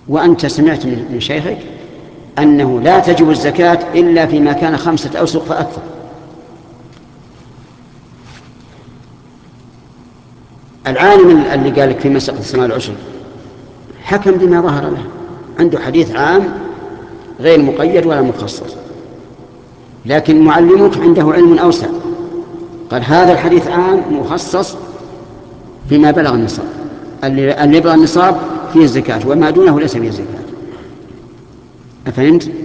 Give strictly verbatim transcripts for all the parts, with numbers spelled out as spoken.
وأنت سمعت من شيخك أنه لا تجب الزكاة إلا فيما كان خمسة أوسق فأكثر. العالم اللي قال لك في مسألة السماء العشر حكم بما ظهر له، عنده حديث عام غير مقيد ولا مخصص، لكن معلمك عنده علم أوسع، قال هذا الحديث عام مخصص فيما بلغ النصاب، اللي يبلغ النصاب فيه الزكاة وما دونه ليس فيه الزكاة. أفهمت؟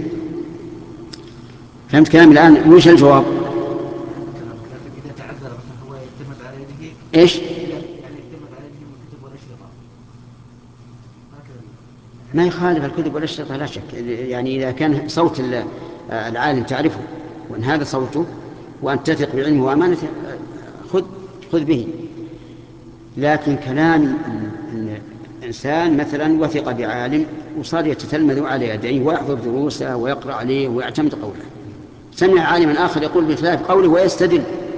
فهمت كلام الآن؟ وش الجواب؟ إذا تعذر مثلا هو يعتمد على يده إيش؟ يعني يعتمد على يده من الكتب والأشرطة هكذا. ما يخالف الكتب والأشرطة لا شك، يعني إذا كان صوت العالم تعرفه وأن هذا صوته وأن تثق بعلمه وأمانته خذ خذ به. لكن كلام الإنسان مثلا وثق بعالم وصار يتتلمذ على يديه ويحضر دروسه ويقرأ عليه ويعتمد قوله، سمع عالما آخر يقول بخلاف قوله ويستدل،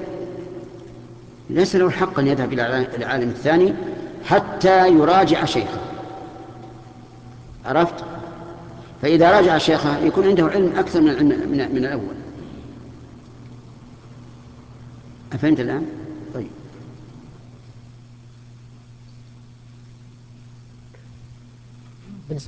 ليس له الحق أن يذهب إلى العالم الثاني حتى يراجع شيخه. عرفت؟ فإذا راجع شيخه يكون عنده علم أكثر من, من, من الأول. أفهمت الآن؟ طيب.